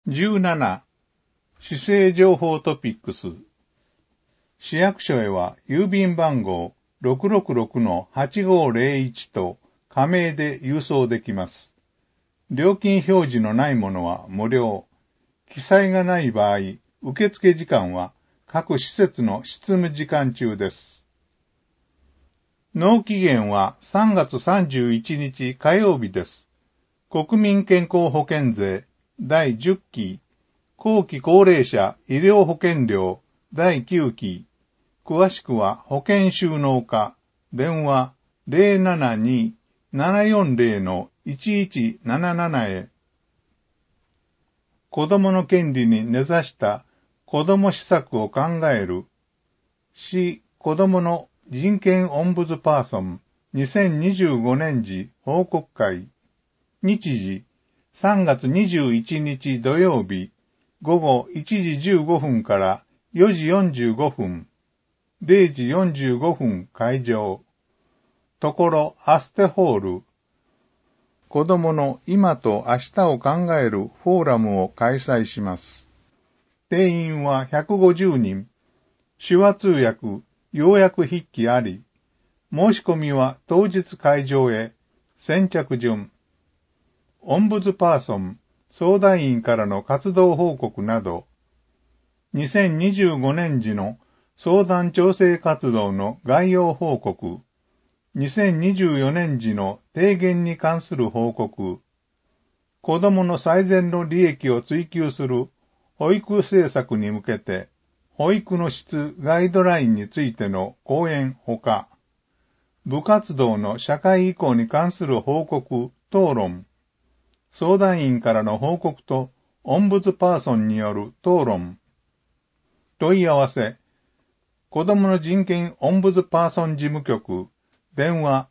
17. 市政情報トピックス。市役所へは郵便番号 666-8501 と加名で郵送できます。料金表示のないものは無料。記載がない場合、受付時間は各施設の執務時間中です。納期限は3月31日火曜日です。国民健康保険税第10期、後期高齢者医療保険料第9期、詳しくは保険収納課、電話 072-740-1177 へ。子供の権利に根ざした子供施策を考える市子供の人権オンブズパーソン2025年次報告会。日時3月21日土曜日午後1時15分から4時45分、0時45分会場。ところアステホール。子供の今と明日を考えるフォーラムを開催します。定員は150人。手話通訳、要約筆記あり。申し込みは当日会場へ。先着順。オンブズパーソン、相談員からの活動報告など、2025年時の相談調整活動の概要報告、2024年時の提言に関する報告、子どもの最善の利益を追求する保育政策に向けて、保育の質ガイドラインについての講演ほか、部活動の社会移行に関する報告、討論、相談員からの報告とオンブズパーソンによる討論。問い合わせ。子どもの人権オンブズパーソン事務局。電話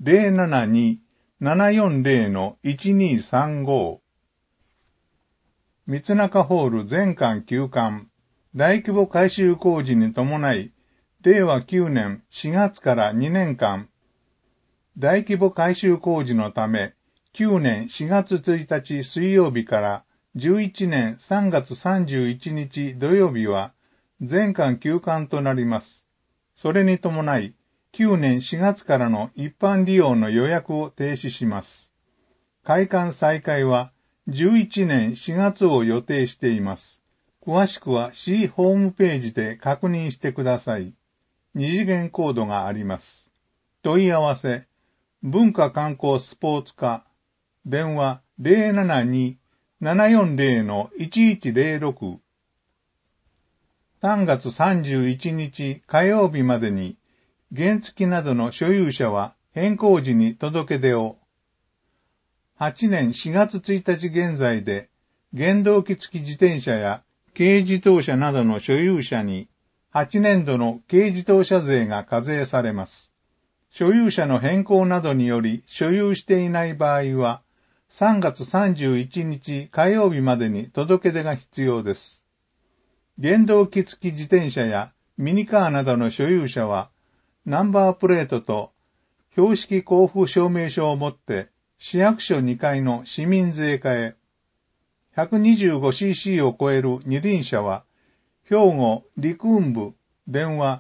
072-740-1235。三中ホール全館休館。大規模改修工事に伴い、令和9年4月から2年間、大規模改修工事のため、9年4月1日水曜日から11年3月31日土曜日は全館休館となります。それに伴い、9年4月からの一般利用の予約を停止します。開館再開は11年4月を予定しています。詳しくは市ホームページで確認してください。二次元コードがあります。問い合わせ、文化観光スポーツ課。電話 072-740-1106。3月31日火曜日までに、原付などの所有者は変更時に届け出を。8年4月1日現在で、原動機付き自転車や軽自動車などの所有者に、8年度の軽自動車税が課税されます。所有者の変更などにより所有していない場合は、3月31日火曜日までに届け出が必要です。原動機付き自転車やミニカーなどの所有者は、ナンバープレートと標識交付証明書を持って市役所2階の市民税課へ、125cc を超える二輪車は、兵庫陸運部電話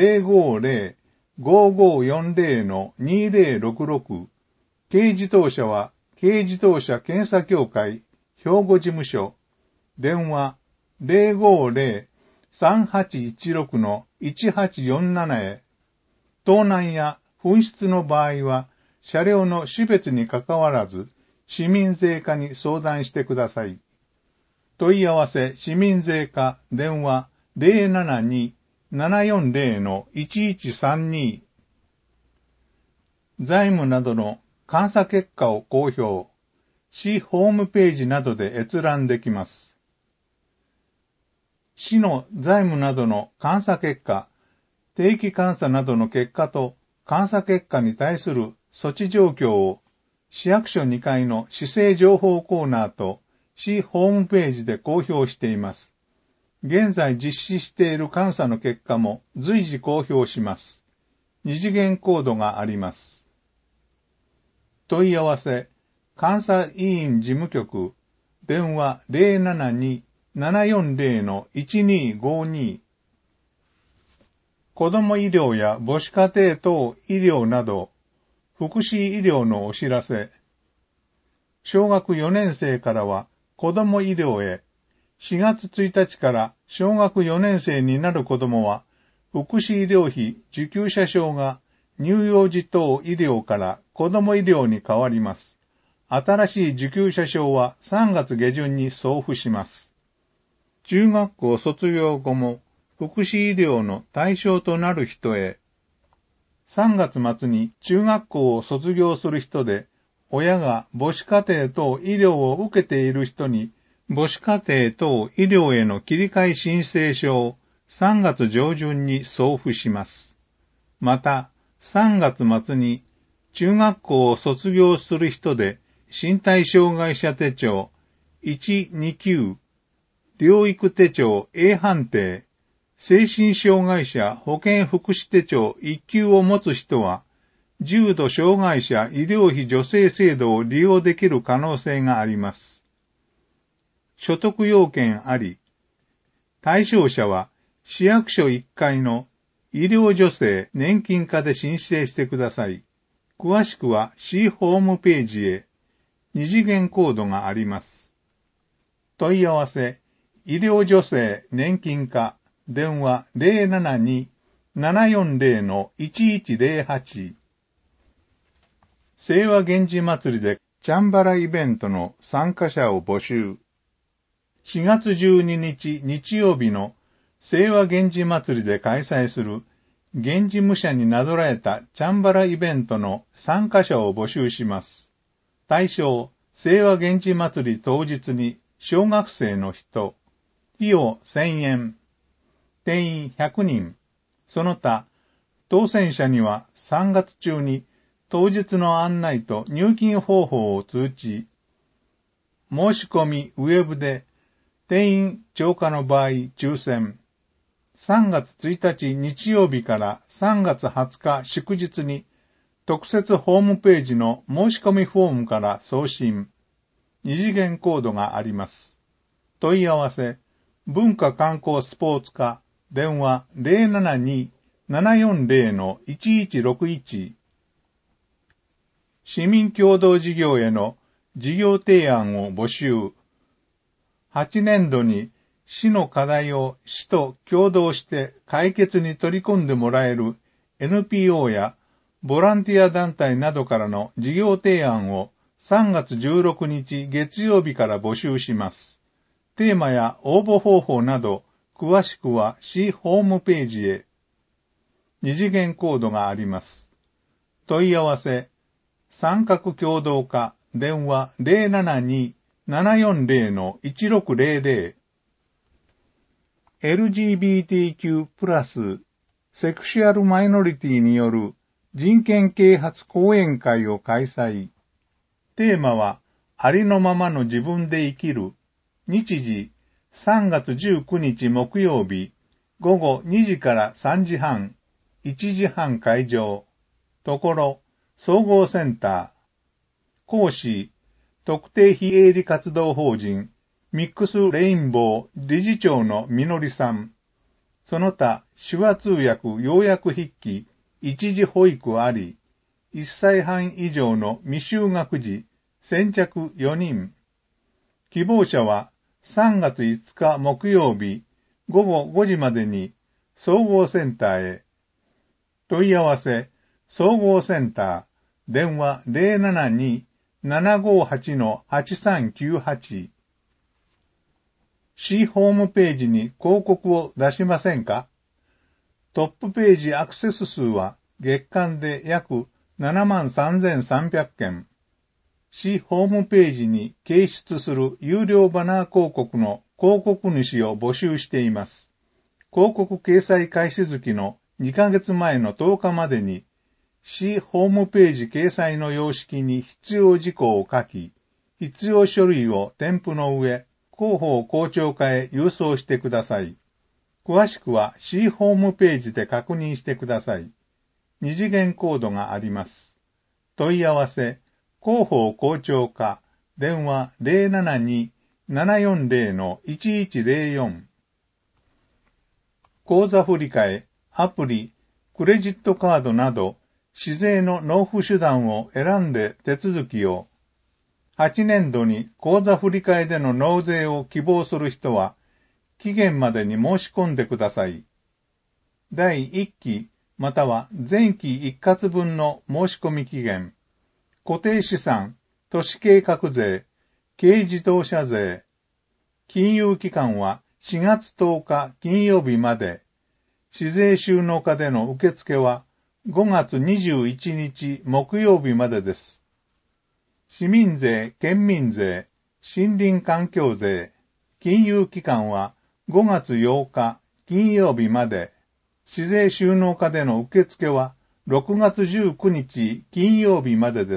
050-5540-2066。軽自動車は軽自動車検査協会兵庫事務所電話 050-3816-1847 へ。盗難や紛失の場合は車両の種別にかかわらず市民税課に相談してください。問い合わせ市民税課電話 072-740-1132。財務などの監査結果を公表。市ホームページなどで閲覧できます。市の財務などの監査結果、定期監査などの結果と監査結果に対する措置状況を市役所2階の市政情報コーナーと市ホームページで公表しています。現在実施している監査の結果も随時公表します。二次元コードがあります。問い合わせ、監査委員事務局電話 072-740-1252。子ども医療や母子家庭等医療など、福祉医療のお知らせ。小学4年生からは子ども医療へ。4月1日から小学4年生になる子どもは、福祉医療費受給者証が乳幼児等医療から子ども医療に変わります。新しい受給者証は3月下旬に送付します。中学校卒業後も福祉医療の対象となる人へ。3月末に中学校を卒業する人で、親が母子家庭等医療を受けている人に、母子家庭等医療への切り替え申請書を3月上旬に送付します。また、3月末に中学校を卒業する人で、身体障害者手帳1、2級、療育手帳 A 判定、精神障害者保健福祉手帳1級を持つ人は、重度障害者医療費助成制度を利用できる可能性があります。所得要件あり。対象者は、市役所1階の医療助成年金課で申請してください。詳しくは市ホームページへ。2次元コードがあります。問い合わせ、医療助成年金課、電話 072-740-1108。清和源氏祭りでチャンバライベントの参加者を募集。4月12日日曜日の清和源氏祭りで開催する源氏武者になぞらえたチャンバライベントの参加者を募集します。対象、清和源氏祭り当日に小学生の人、費用1000円、定員100人、その他、当選者には3月中に当日の案内と入金方法を通知、申し込みウェブで定員超過の場合抽選、3月1日日曜日から3月20日祝日に特設ホームページの申し込みフォームから送信、2次元コードがあります。問い合わせ、文化観光スポーツ課、電話 072-740-1161。市民共同事業への事業提案を募集。8年度に市の課題を市と共同して解決に取り組んでもらえる NPO やボランティア団体などからの事業提案を3月16日月曜日から募集します。テーマや応募方法など詳しくは市ホームページへ。2次元コードがあります。問い合わせ、参画協同課、電話 072-740-1600。LGBTQ+セクシュアルマイノリティによる人権啓発講演会を開催。テーマは、ありのままの自分で生きる。日時、3月19日木曜日、午後2時から3時半、1時半会場。ところ、総合センター。講師、特定非営利活動法人、ミックスレインボー理事長のみのりさん。その他、手話通訳要約筆記、一時保育あり、1歳半以上の未就学児、先着4人。希望者は3月5日木曜日午後5時までに総合センターへ。問い合わせ、総合センター、電話 072-758-8398。市ホームページに広告を出しませんか？トップページアクセス数は月間で約73,300件。市ホームページに掲出する有料バナー広告の広告主を募集しています。広告掲載開始月の2ヶ月前の10日までに、市ホームページ掲載の様式に必要事項を書き、必要書類を添付の上、広報広聴課へ郵送してください。詳しくは市ホームページで確認してください。2次元コードがあります。問い合わせ、広報広聴課、電話 740-1104。口座振替、アプリ、クレジットカードなど、市税の納付手段を選んで手続きを。8年度に口座振替での納税を希望する人は、期限までに申し込んでください。第1期または前期一括分の申し込み期限、固定資産、都市計画税、軽自動車税、金融期間は4月10日金曜日まで、市税収納課での受付は5月21日木曜日までです。市民税、県民税、森林環境税、金融期間は5月8日金曜日まで、市税収納課での受付は6月19日金曜日までです。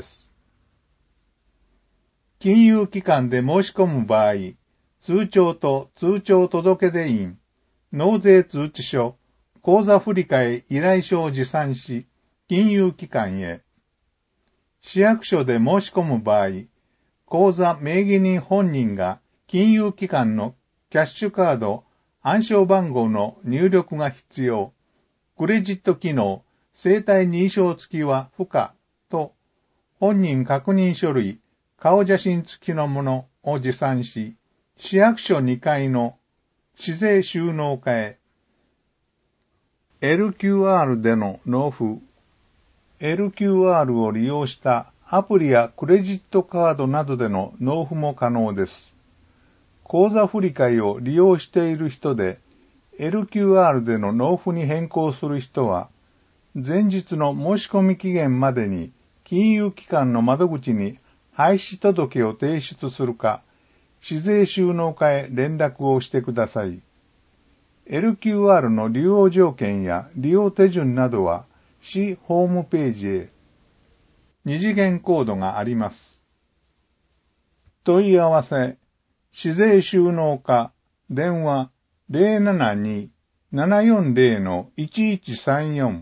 金融機関で申し込む場合、通帳と通帳届出印、納税通知書、口座振替依頼書を持参し、金融機関へ。市役所で申し込む場合、口座名義人本人が金融機関のキャッシュカード、暗証番号の入力が必要。クレジット機能、生体認証付きは不可と、本人確認書類、顔写真付きのものを持参し、市役所2階の市税収納課へ。LQR での納付。LQR を利用したアプリやクレジットカードなどでの納付も可能です。口座振替を利用している人で、LQR での納付に変更する人は、前日の申し込み期限までに金融機関の窓口に廃止届を提出するか、市税収納課へ連絡をしてください。LQR の利用条件や利用手順などは、市ホームページへ。二次元コードがあります。問い合わせ、市税収納課、電話、072-740-1134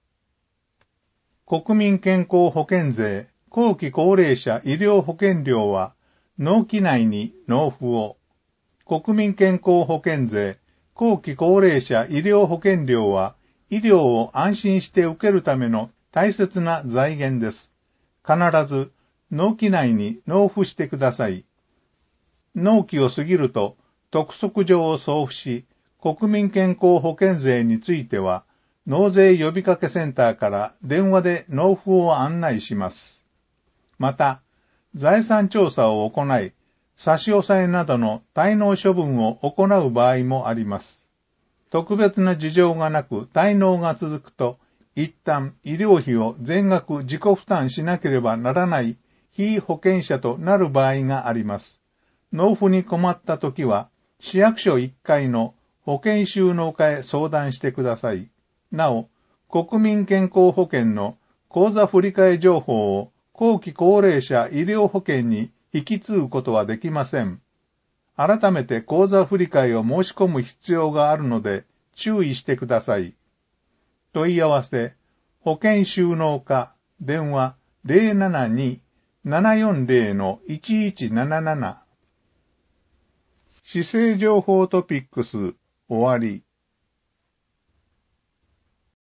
国民健康保険税後期高齢者医療保険料は納期内に納付を。国民健康保険税後期高齢者医療保険料は医療を安心して受けるための大切な財源です。必ず納期内に納付してください。納期を過ぎると督促状を送付し、国民健康保険税については、納税呼びかけセンターから電話で納付を案内します。また、財産調査を行い、差し押さえなどの滞納処分を行う場合もあります。特別な事情がなく滞納が続くと、一旦医療費を全額自己負担しなければならない被保険者となる場合があります。納付に困ったときは、市役所1階の保険収納課へ相談してください。なお、国民健康保険の口座振替情報を後期高齢者医療保険に引き継ぐことはできません。改めて口座振替を申し込む必要があるので注意してください。問い合わせ、保険収納課、電話 072-740-1177 市政情報トピックス終わり。